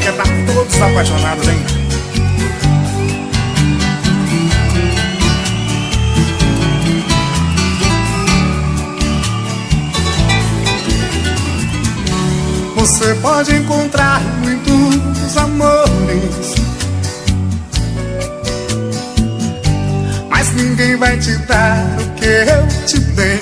quer estar todos apaixonados, hein? Você pode encontrar muitos amores, mas ninguém vai te dar o que eu te dei.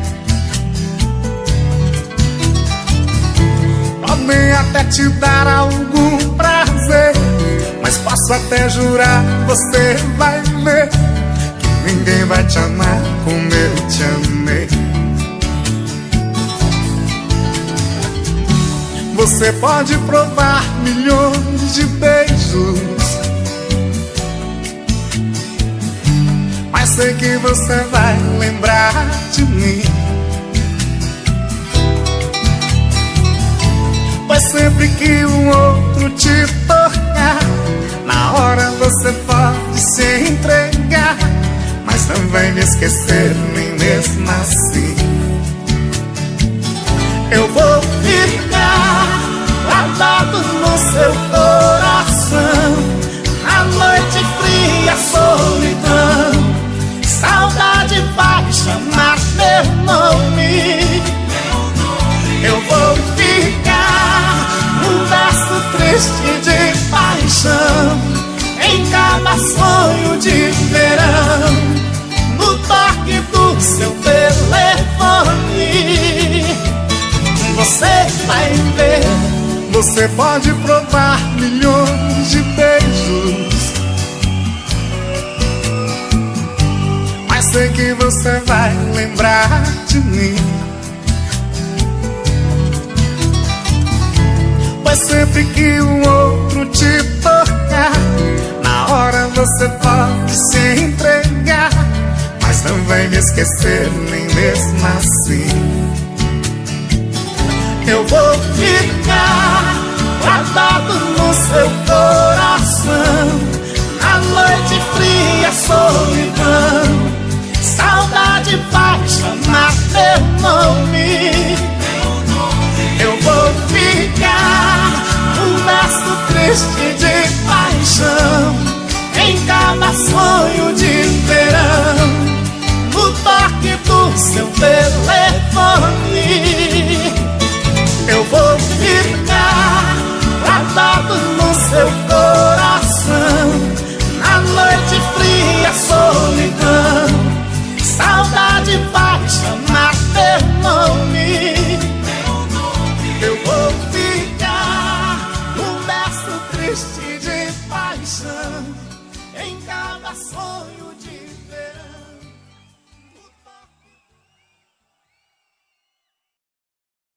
Podem até te dar algum prazer, mas posso até jurar, você vai ver que ninguém vai te amar como eu te amei. Você pode provar milhões de beijos, mas sei que você vai lembrar de mim. Pois sempre que um outro te tocar, na hora você pode se entregar, mas não vai me esquecer nem mesmo assim. Eu vou ficar guardado no seu coração, na noite fria, solidão. Saudade vai chamar meu nome. Eu vou ficar num verso triste de paixão, em cada sonho de verão, no toque do seu telefone. Você vai ver. Você pode provar milhões de beijos, mas sei que você vai lembrar de mim. Pois sempre que um outro te tocar, na hora você pode se entregar, mas não vai me esquecer nem mesmo assim. Eu vou ficar guardado no seu coração, na noite fria, solidão. Saudade vai chamar meu nome. Eu vou ficar num verso triste de paixão, em cada sonho de verão, no toque do seu telefone. Eu vou ficar guardado no seu coração, na noite fria, solidão. Saudade vai chamar meu nome. Eu vou ficar num verso triste de paixão, em cada sonho de verão.